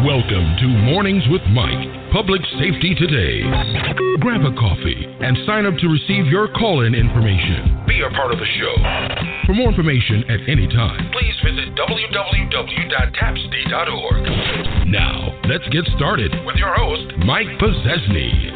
Welcome to Mornings with Mike, Public Safety Today. Grab a coffee and sign up to receive your call-in information. Be a part of the show. For more information at any time, please visit www.tapsd.org. Now, let's get started with your host, Mike Possesny.